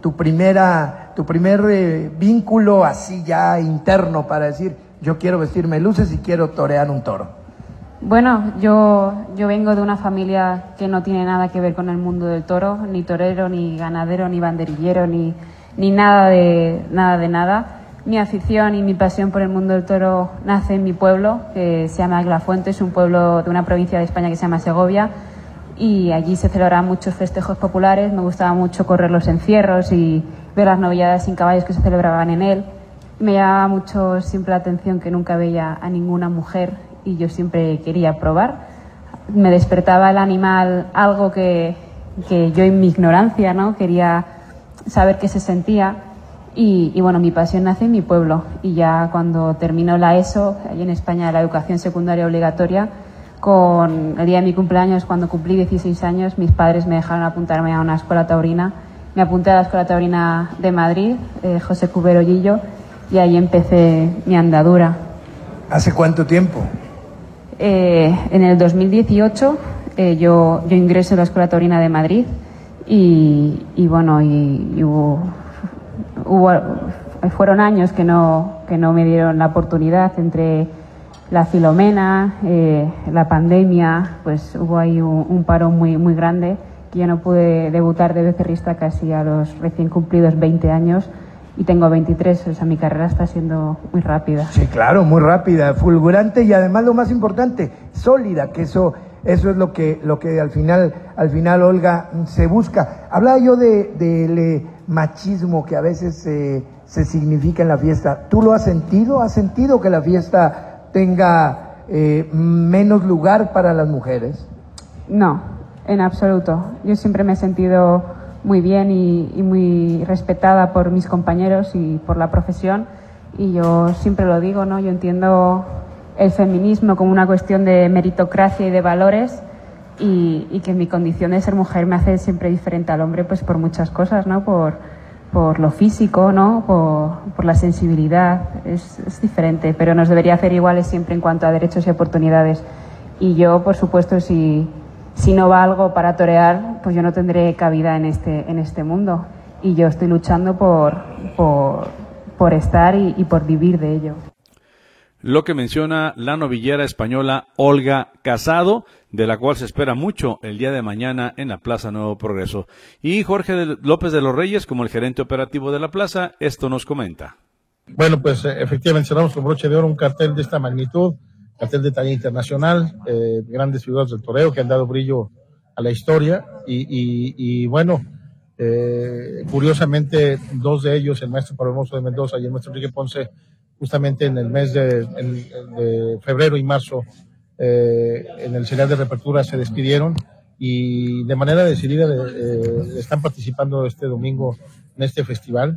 primer vínculo así ya interno para decir yo quiero vestirme luces y quiero torear un toro? Bueno, yo vengo de una familia que no tiene nada que ver con el mundo del toro, ni torero, ni ganadero, ni banderillero, ni nada de nada. Mi afición y mi pasión por el mundo del toro nace en mi pueblo, que se llama Aglafuente, es un pueblo de una provincia de España que se llama Segovia, y allí se celebraban muchos festejos populares. Me gustaba mucho correr los encierros y ver las novilladas sin caballos que se celebraban en él. Me llamaba mucho siempre la atención que nunca veía a ninguna mujer, y yo siempre quería probar. Me despertaba el animal algo que yo en mi ignorancia, ¿no? Quería saber qué se sentía. Y bueno, mi pasión nace en mi pueblo, y ya cuando terminó la ESO, allí en España, la educación secundaria obligatoria, con el día de mi cumpleaños, cuando cumplí 16 años, mis padres me dejaron apuntarme a una escuela taurina. Me apunté a la Escuela Taurina de Madrid, José Cubero Lillo, y ahí empecé mi andadura. ¿Hace cuánto tiempo? En el 2018 yo ingreso a la Escuela Taurina de Madrid, y bueno, fueron años que no me dieron la oportunidad. Entre la Filomena, la pandemia, pues hubo ahí un parón muy grande, que yo no pude debutar de becerrista casi a los recién cumplidos 20 años, y tengo 23, o sea, mi carrera está siendo muy rápida. Sí, claro, muy rápida, fulgurante, y además lo más importante, sólida, que eso es lo que al final Olga se busca. Hablaba yo del machismo que a veces se significa en la fiesta. ¿Tú lo has sentido? ¿Has sentido que la fiesta tenga menos lugar para las mujeres? No, en absoluto. Yo siempre me he sentido muy bien y muy respetada por mis compañeros y por la profesión, y yo siempre lo digo, ¿no? Yo entiendo el feminismo como una cuestión de meritocracia y de valores, y que mi condición de ser mujer me hace siempre diferente al hombre, pues por muchas cosas, ¿no? Por lo físico, ¿no? Por la sensibilidad, es diferente, pero nos debería hacer iguales siempre en cuanto a derechos y oportunidades. Y yo, por supuesto, si no valgo para torear, pues yo no tendré cabida en este mundo, y yo estoy luchando por estar y por vivir de ello. Lo que menciona la novillera española Olga Casado, de la cual se espera mucho el día de mañana en la Plaza Nuevo Progreso. Y Jorge López de los Reyes, como el gerente operativo de la plaza, esto nos comenta. Bueno, pues efectivamente cerramos con broche de oro un cartel de esta magnitud, cartel de talla internacional, grandes figuras del toreo que han dado brillo a la historia, y bueno, curiosamente 2 de ellos, el maestro Pablo Hermoso de Mendoza y el maestro Enrique Ponce, justamente en el mes de febrero y marzo, en el serial de reapertura se despidieron, y de manera decidida están participando este domingo en este festival,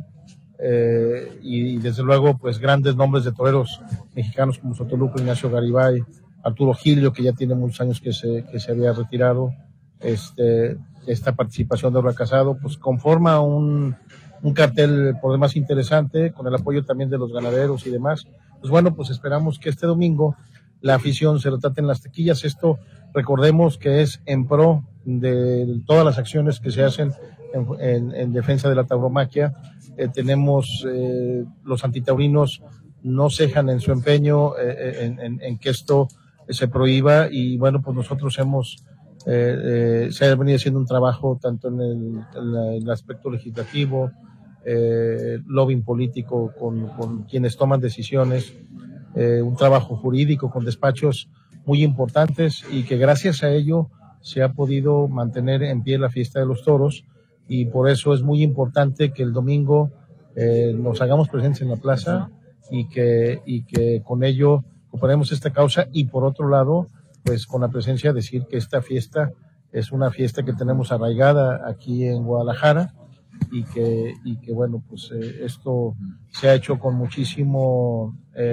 y desde luego pues grandes nombres de toreros mexicanos como Sotoluco, Ignacio Garibay, Arturo Gilio, que ya tiene muchos años que se había retirado. Esta participación de Olga Casado pues conforma un un cartel por demás interesante, con el apoyo también de los ganaderos y demás. Pues bueno, pues esperamos que este domingo la afición se retrate en las taquillas. Esto, recordemos que es en pro de todas las acciones que se hacen en defensa de la tauromaquia. Tenemos los antitaurinos no cejan en su empeño en que esto se prohíba, y bueno, pues nosotros se ha venido haciendo un trabajo tanto en el aspecto legislativo, lobbying político con quienes toman decisiones, un trabajo jurídico con despachos muy importantes, y que gracias a ello se ha podido mantener en pie la fiesta de los toros, y por eso es muy importante que el domingo nos hagamos presentes en la plaza y que con ello operemos esta causa, y por otro lado, pues con la presencia decir que esta fiesta es una fiesta que tenemos arraigada aquí en Guadalajara, y que bueno, pues esto se ha hecho con muchísima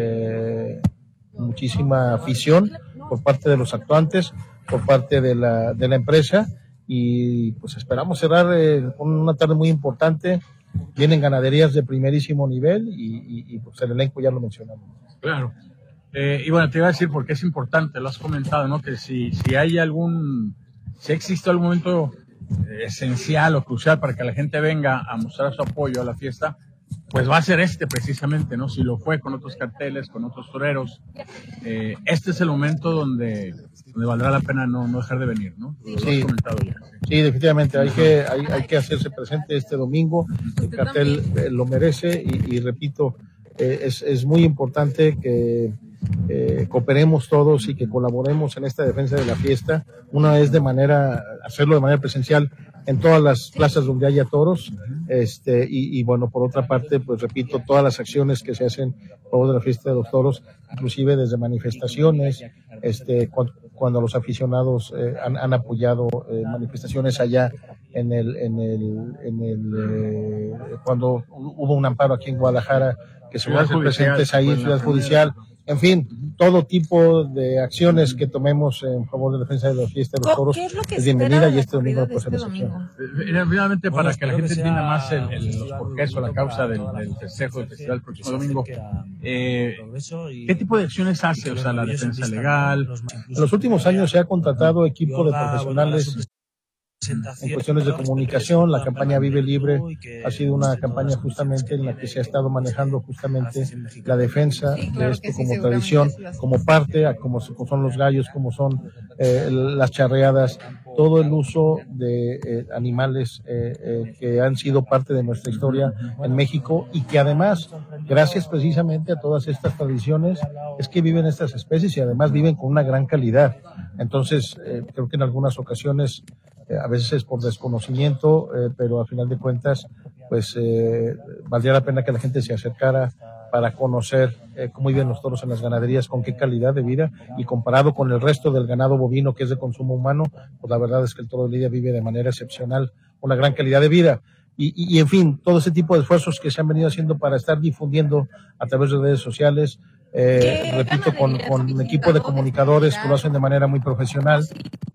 afición por parte de los actuantes, por parte de la empresa, y pues esperamos cerrar con una tarde muy importante. Vienen ganaderías de primerísimo nivel y pues el elenco ya lo mencionamos. Claro. Y bueno, te iba a decir porque es importante, lo has comentado, ¿no? Que si existe algún momento esencial o crucial para que la gente venga a mostrar su apoyo a la fiesta, pues va a ser precisamente, ¿no? Si lo fue con otros carteles, con otros toreros, este es el momento donde valdrá la pena no dejar de venir, ¿no? Lo has comentado ya. Sí, definitivamente, hay que hacerse presente este domingo, el cartel lo merece, y repito, es muy importante que cooperemos todos y que colaboremos en esta defensa de la fiesta. Una es hacerlo de manera presencial en todas las plazas donde haya toros, y bueno, por otra parte, pues repito, todas las acciones que se hacen a favor de la fiesta de los toros, inclusive desde manifestaciones, cuando los aficionados han apoyado manifestaciones allá cuando hubo un amparo aquí en Guadalajara, que se van a hacer presentes ahí en Ciudad Judicial. En fin, todo tipo de acciones que tomemos en favor de la defensa de la fiesta de los toros es bienvenida, y este domingo puede ser la excepción. Finalmente, para que la gente entienda más los porqués o la causa del festejo del festival el próximo domingo, ¿qué tipo de acciones hace? O sea, la defensa legal. En los últimos años se ha contratado equipo de profesionales en cuestiones de comunicación. La campaña Vive Libre ha sido una campaña justamente en la que se ha estado manejando justamente la defensa de esto como tradición, como parte, como son los gallos, como son las charreadas, todo el uso de animales que han sido parte de nuestra historia en México, y que además, gracias precisamente a todas estas tradiciones, es que viven estas especies, y además viven con una gran calidad. Entonces, creo que en algunas ocasiones, a veces es por desconocimiento, pero a final de cuentas, pues valdría la pena que la gente se acercara para conocer cómo viven los toros en las ganaderías, con qué calidad de vida, y comparado con el resto del ganado bovino que es de consumo humano, pues la verdad es que el toro de lidia vive de manera excepcional, una gran calidad de vida. Y en fin, todo ese tipo de esfuerzos que se han venido haciendo para estar difundiendo a través de redes sociales, repito, con un equipo de comunicadores que lo hacen de manera muy profesional,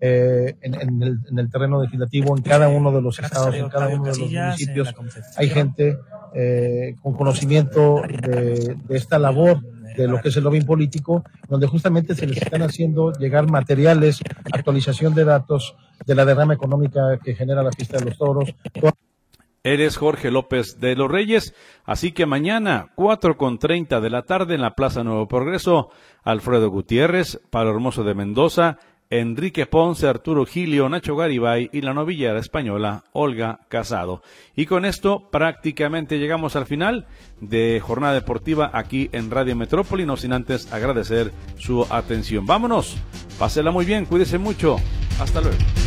en el terreno legislativo, en cada uno de los estados, en cada uno de los municipios, hay gente con conocimiento de esta labor, de lo que es el lobbying político, donde justamente se les están haciendo llegar materiales, actualización de datos de la derrama económica que genera la fiesta de los toros. Eres Jorge López de los Reyes, así que mañana 4:30 de la tarde en la Plaza Nuevo Progreso, Alfredo Gutiérrez, Palo Hermoso de Mendoza, Enrique Ponce, Arturo Gilio, Nacho Garibay y la novillera española Olga Casado. Y con esto prácticamente llegamos al final de Jornada Deportiva aquí en Radio Metrópoli, no sin antes agradecer su atención. Vámonos, pásela muy bien, cuídese mucho, hasta luego.